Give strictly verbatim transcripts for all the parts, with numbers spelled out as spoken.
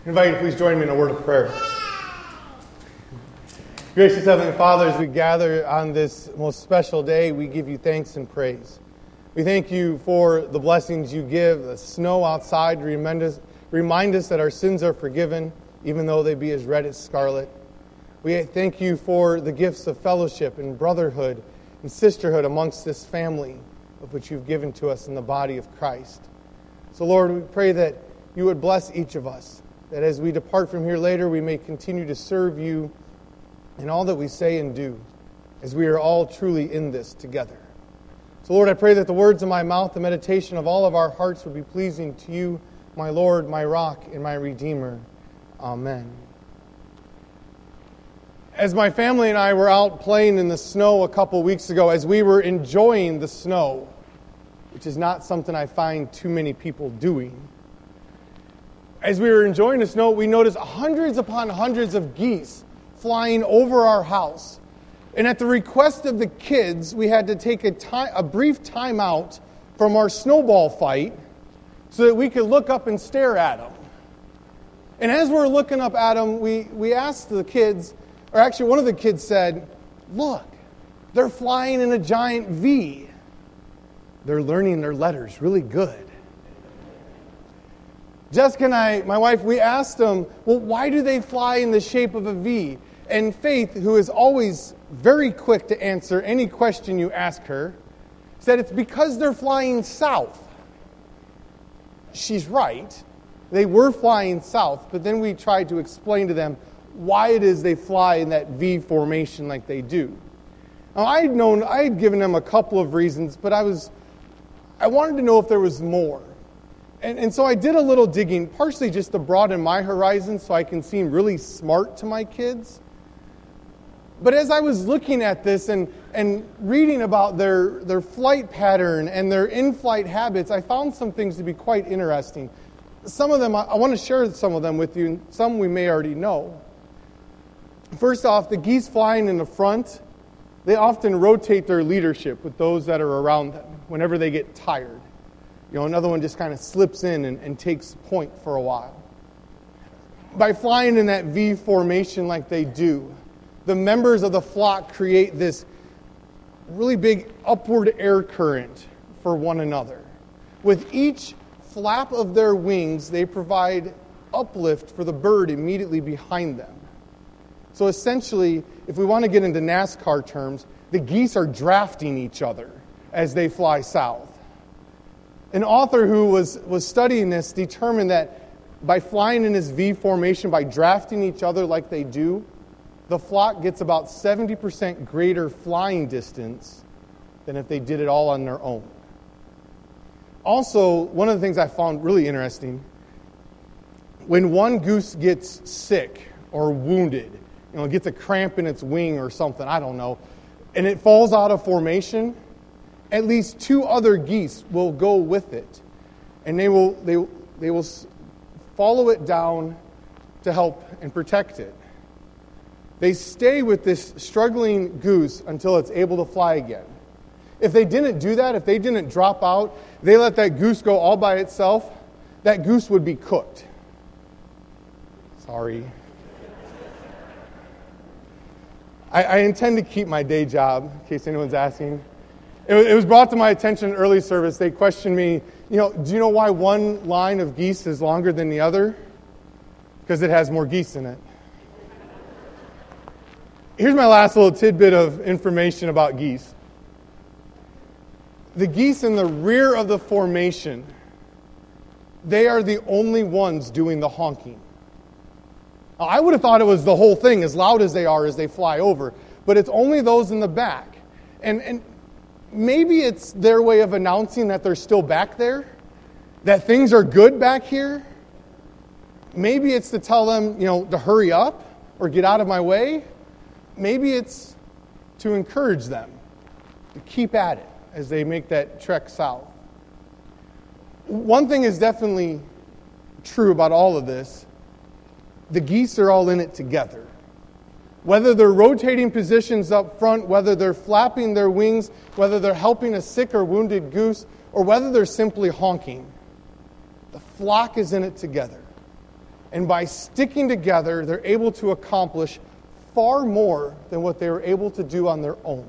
I invite you to please join me in a word of prayer. Gracious Heavenly Father, as we gather on this most special day, we give you thanks and praise. We thank you for the blessings you give, the snow outside to remind us, remind us that our sins are forgiven, even though they be as red as scarlet. We thank you for the gifts of fellowship and brotherhood and sisterhood amongst this family of which you've given to us in the body of Christ. So Lord, we pray that you would bless each of us, that as we depart from here later, we may continue to serve you in all that we say and do, as we are all truly in this together. So Lord, I pray that the words of my mouth, the meditation of all of our hearts would be pleasing to you, my Lord, my rock, and my Redeemer. Amen. As my family and I were out playing in the snow a couple weeks ago, as we were enjoying the snow, which is not something I find too many people doing, as we were enjoying the snow, we noticed hundreds upon hundreds of geese flying over our house. And at the request of the kids, we had to take a, time, a brief time out from our snowball fight so that we could look up and stare at them. And as we were looking up at them, we, we asked the kids, or actually one of the kids said, "Look, they're flying in a giant V. They're learning their letters really good." Jessica and I, my wife, we asked them, well, why do they fly in the shape of a V? And Faith, who is always very quick to answer any question you ask her, said it's because they're flying south. She's right. They were flying south, but then we tried to explain to them why it is they fly in that V formation like they do. Now, I had known, I had given them a couple of reasons, but I was, I wanted to know if there was more. And, and so I did a little digging, partially just to broaden my horizon so I can seem really smart to my kids. But as I was looking at this and, and reading about their, their flight pattern and their in-flight habits, I found some things to be quite interesting. Some of them, I, I want to share some of them with you, and some we may already know. First off, the geese flying in the front, they often rotate their leadership with those that are around them whenever they get tired. You know, another one just kind of slips in and, and takes point for a while. By flying in that V formation like they do, the members of the flock create this really big upward air current for one another. With each flap of their wings, they provide uplift for the bird immediately behind them. So essentially, if we want to get into NASCAR terms, the geese are drafting each other as they fly south. An author who was, was studying this determined that by flying in this V formation, by drafting each other like they do, the flock gets about seventy percent greater flying distance than if they did it all on their own. Also, one of the things I found really interesting, when one goose gets sick or wounded, you know, gets a cramp in its wing or something, I don't know, and it falls out of formation, at least two other geese will go with it, and they will they they will follow it down to help and protect it. They stay with this struggling goose until it's able to fly again. If they didn't do that, if they didn't drop out, they let that goose go all by itself, that goose would be cooked. Sorry. I, I intend to keep my day job, in case anyone's asking. It was brought to my attention in early service. They questioned me, you know, do you know why one line of geese is longer than the other? Because it has more geese in it. Here's my last little tidbit of information about geese. The geese in the rear of the formation, they are the only ones doing the honking. Now, I would have thought it was the whole thing, as loud as they are as they fly over, but it's only those in the back. And and maybe it's their way of announcing that they're still back there, that things are good back here. Maybe it's to tell them, you know, to hurry up or get out of my way. Maybe it's to encourage them to keep at it as they make that trek south. One thing is definitely true about all of this. The geese are all in it together. Whether they're rotating positions up front, whether they're flapping their wings, whether they're helping a sick or wounded goose, or whether they're simply honking, the flock is in it together. And by sticking together, they're able to accomplish far more than what they were able to do on their own.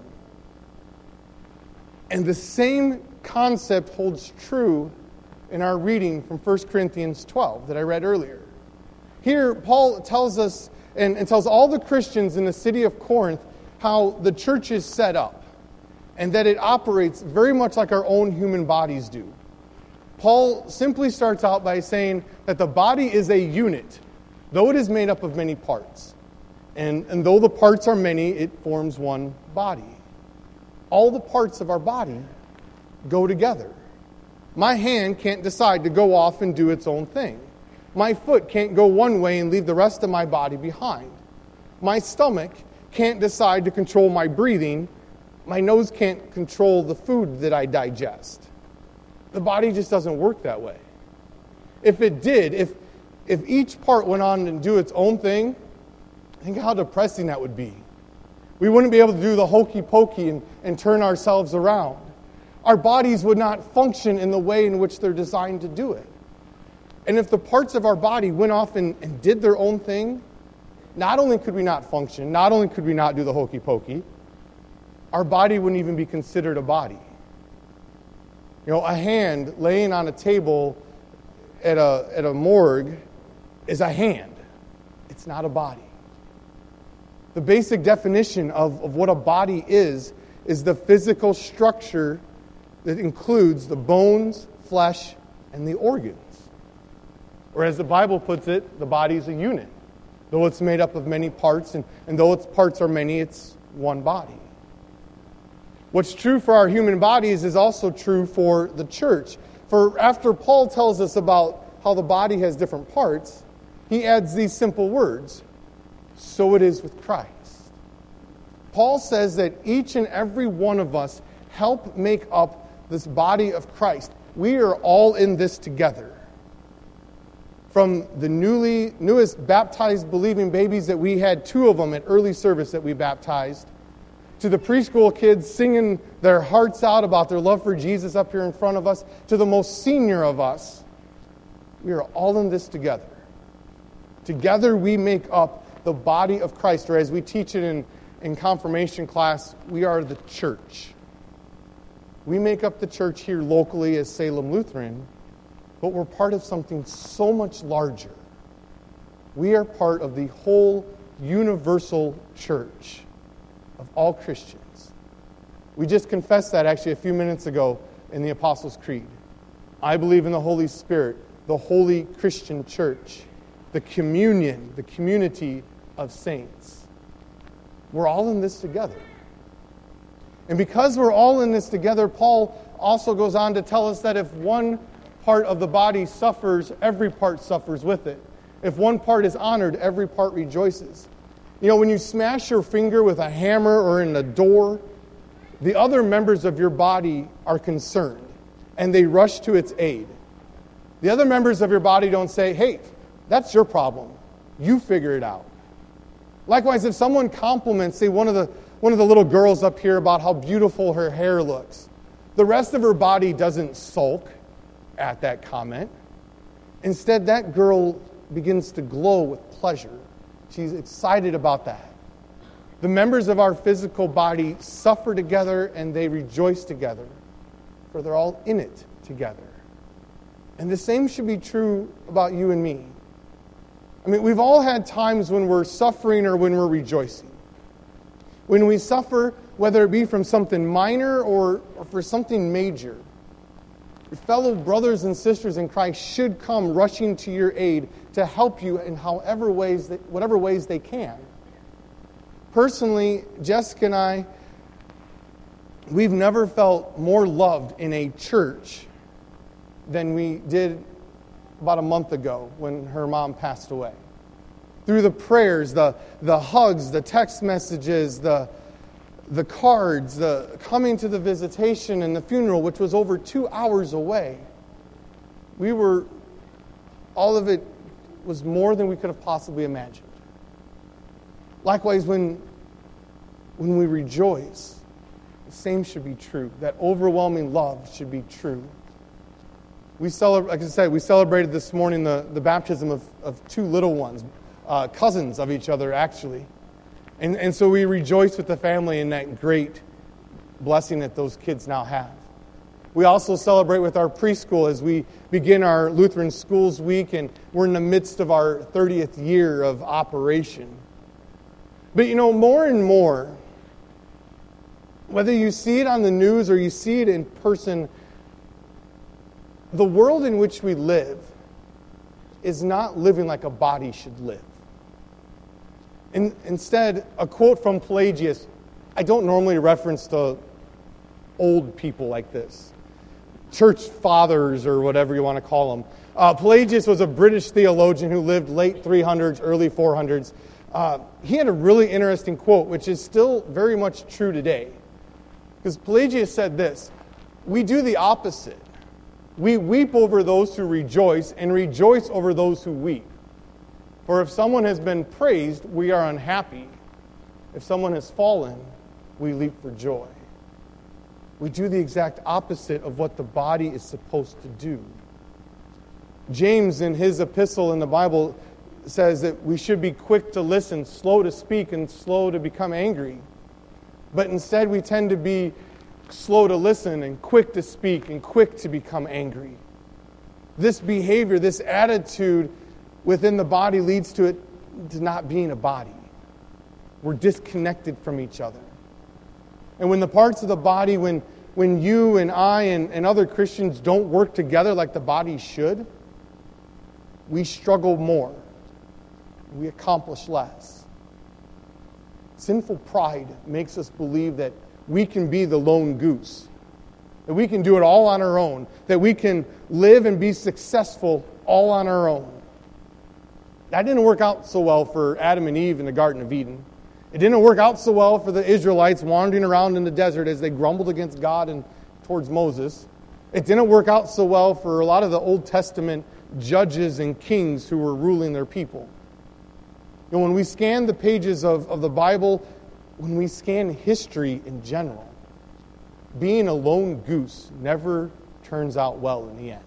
And the same concept holds true in our reading from First Corinthians twelve that I read earlier. Here, Paul tells us and, and tells all the Christians in the city of Corinth how the church is set up and that it operates very much like our own human bodies do. Paul simply starts out by saying that the body is a unit, though it is made up of many parts. And, and though the parts are many, it forms one body. All the parts of our body go together. My hand can't decide to go off and do its own thing. My foot can't go one way and leave the rest of my body behind. My stomach can't decide to control my breathing. My nose can't control the food that I digest. The body just doesn't work that way. If it did, if if each part went on and do its own thing, think how depressing that would be. We wouldn't be able to do the hokey pokey and, and turn ourselves around. Our bodies would not function in the way in which they're designed to do it. And if the parts of our body went off and, and did their own thing, not only could we not function, not only could we not do the hokey pokey, our body wouldn't even be considered a body. You know, a hand laying on a table at a, at a morgue is a hand. It's not a body. The basic definition of, of what a body is, is the physical structure that includes the bones, flesh, and the organs. Or as the Bible puts it, the body is a unit. Though it's made up of many parts, and, and though its parts are many, it's one body. What's true for our human bodies is also true for the church. For after Paul tells us about how the body has different parts, he adds these simple words: so it is with Christ. Paul says that each and every one of us help make up this body of Christ. We are all in this together. From the newly newest baptized believing babies that we had, two of them at early service that we baptized, to the preschool kids singing their hearts out about their love for Jesus up here in front of us, to the most senior of us, we are all in this together. Together we make up the body of Christ, or as we teach it in, in confirmation class, we are the church. We make up the church here locally as Salem Lutheran, but we're part of something so much larger. We are part of the whole universal church of all Christians. We just confessed that actually a few minutes ago in the Apostles' Creed. I believe in the Holy Spirit, the holy Christian church, the communion, the community of saints. We're all in this together. And because we're all in this together, Paul also goes on to tell us that if one part of the body suffers, every part suffers with it. If one part is honored, every part rejoices. You know, when you smash your finger with a hammer or in a door, the other members of your body are concerned, and they rush to its aid. The other members of your body don't say, hey, that's your problem. You figure it out. Likewise, if someone compliments, say, one of the one of the little girls up here about how beautiful her hair looks, the rest of her body doesn't sulk at that comment. Instead, that girl begins to glow with pleasure. She's excited about that. The members of our physical body suffer together and they rejoice together, for they're all in it together. And the same should be true about you and me. I mean, we've all had times when we're suffering or when we're rejoicing. When we suffer, whether it be from something minor or, or for something major, your fellow brothers and sisters in Christ should come rushing to your aid to help you in however ways, that, whatever ways they can. Personally, Jessica and I, we've never felt more loved in a church than we did about a month ago when her mom passed away. Through the prayers, the, the hugs, the text messages, the, the cards, the coming to the visitation and the funeral, which was over two hours away, we were, all of it was more than we could have possibly imagined. Likewise, when, when we rejoice, the same should be true. That overwhelming love should be true. We celebrate, like I said, we celebrated this morning the, the baptism of, of two little ones, uh, cousins of each other, actually. And, and so we rejoice with the family in that great blessing that those kids now have. We also celebrate with our preschool as we begin our Lutheran Schools Week, and we're in the midst of our thirtieth year of operation. But you know, more and more, whether you see it on the news or you see it in person, the world in which we live is not living like a body should live. In, instead, a quote from Pelagius, I don't normally reference the old people like this, church fathers or whatever you want to call them. Uh, Pelagius was a British theologian who lived late three hundreds, early four hundreds. Uh, he had a really interesting quote, which is still very much true today. Because Pelagius said this, we do the opposite. We weep over those who rejoice and rejoice over those who weep. For if someone has been praised, we are unhappy. If someone has fallen, we leap for joy. We do the exact opposite of what the body is supposed to do. James, in his epistle in the Bible, says that we should be quick to listen, slow to speak, and slow to become angry. But instead we tend to be slow to listen and quick to speak and quick to become angry. This behavior, this attitude within the body leads to it to not being a body. We're disconnected from each other. And when the parts of the body, when, when you and I and, and other Christians don't work together like the body should, we struggle more. We accomplish less. Sinful pride makes us believe that we can be the lone goose, that we can do it all on our own, that we can live and be successful all on our own. That didn't work out so well for Adam and Eve in the Garden of Eden. It didn't work out so well for the Israelites wandering around in the desert as they grumbled against God and towards Moses. It didn't work out so well for a lot of the Old Testament judges and kings who were ruling their people. You know, when we scan the pages of, of the Bible, when we scan history in general, being a lone goose never turns out well in the end.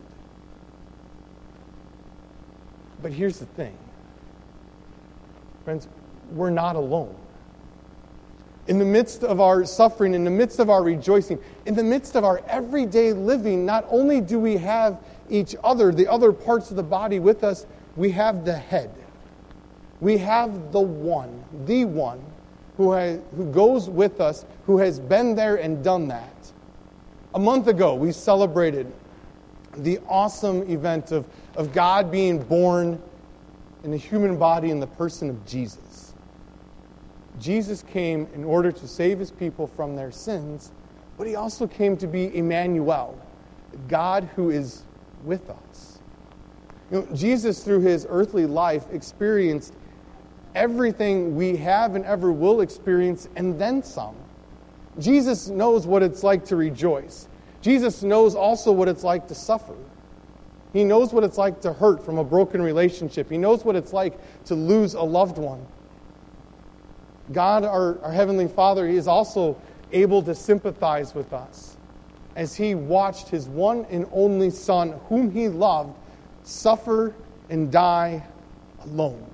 But here's the thing. Friends, we're not alone. In the midst of our suffering, in the midst of our rejoicing, in the midst of our everyday living, not only do we have each other, the other parts of the body with us, we have the head. We have the one, the one, who, has, who goes with us, who has been there and done that. A month ago, we celebrated the awesome event of, of God being born in a human body in the person of Jesus. Jesus came in order to save his people from their sins, but he also came to be Emmanuel, God who is with us. You know, Jesus, through his earthly life, experienced everything we have and ever will experience, and then some. Jesus knows what it's like to rejoice. Jesus knows also what it's like to suffer. He knows what it's like to hurt from a broken relationship. He knows what it's like to lose a loved one. God, our, our Heavenly Father, He is also able to sympathize with us as He watched His one and only Son, whom He loved, suffer and die alone.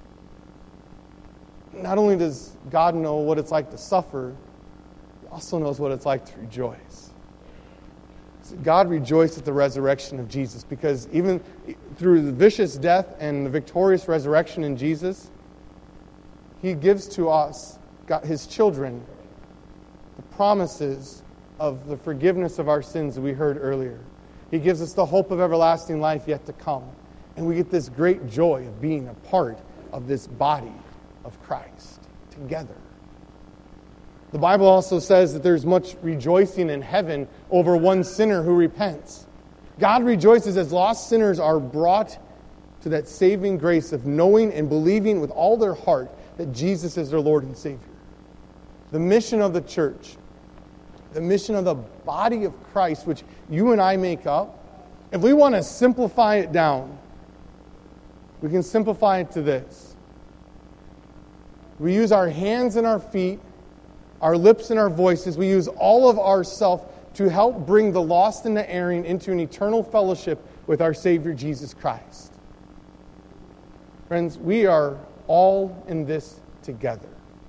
Not only does God know what it's like to suffer, He also knows what it's like to rejoice. God rejoiced at the resurrection of Jesus because even through the vicious death and the victorious resurrection in Jesus, He gives to us, God, His children, the promises of the forgiveness of our sins that we heard earlier. He gives us the hope of everlasting life yet to come. And we get this great joy of being a part of this body of Christ together. The Bible also says that there's much rejoicing in heaven over one sinner who repents. God rejoices as lost sinners are brought to that saving grace of knowing and believing with all their heart that Jesus is their Lord and Savior. The mission of the church, the mission of the body of Christ, which you and I make up, if we want to simplify it down, we can simplify it to this. We use our hands and our feet, our lips and our voices. We use all of ourself to help bring the lost and the erring into an eternal fellowship with our Savior Jesus Christ. Friends, we are all in this together.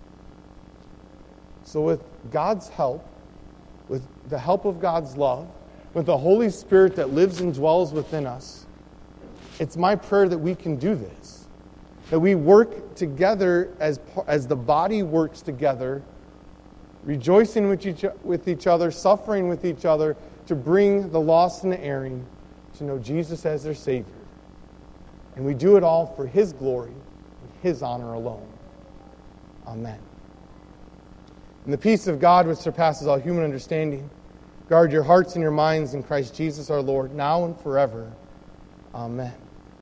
So with God's help, with the help of God's love, with the Holy Spirit that lives and dwells within us, it's my prayer that we can do this. That we work together as, as the body works together, rejoicing with each, with each other, suffering with each other, to bring the lost and the erring to know Jesus as their Savior. And we do it all for His glory and His honor alone. Amen. And the peace of God, which surpasses all human understanding, guard your hearts and your minds in Christ Jesus our Lord, now and forever. Amen.